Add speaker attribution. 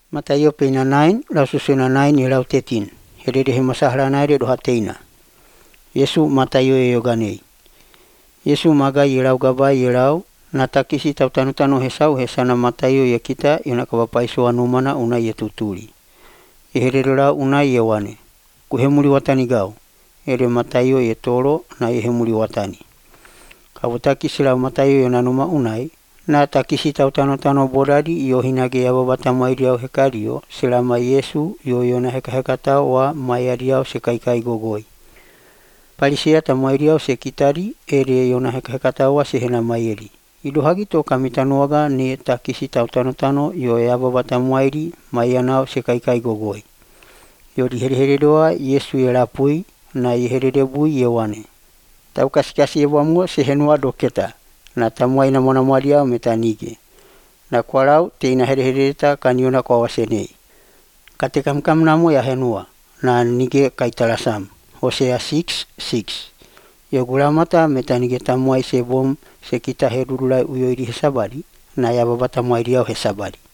Speaker 1: Mataio peina 9, lau susuna 9 i lau 13. Herere he masahara nai re doha teina. Yesu mataio e yoganei. Yesu magai i lau gabai i lau, na takisi tau tanutano hesau he sana mataio ia kita i na kawapaisoa numana unai e tuturi. E herere lau unai e wane. Kuhe muri watani gau. Ere mataio e toro na e he muri watani. Kawa takisi lau mataio e nanuma unai, na takisi tau tanutano borari i o hinage ya babata mairi au hekario, selama Yesu i o iona heka tau wa mai ari au se kaikai gogoi. Parisea ta mairi au se kitari, ere iona heka tau wa se hena mairi. I dohagi to kamitanuaga ne takisi tau tanutano i o ya babata mairi mai anau se kaikai gogoi. I o di here doa Yesu e lapui na i here bui e wane. Tau kasikasi e wamua se henua doketa. Na tamuai na mona maria me ta nige. Na kwarau te ina here ta kaniona kwa wasenei. Kate kam namo ya henua. Na nige kaitalasam. Hosea 6:6. Yo gulamata me ta nige tamuai se bom se kita he rurulai uyoiri he sabari. Na ya babata mairi au he sabari.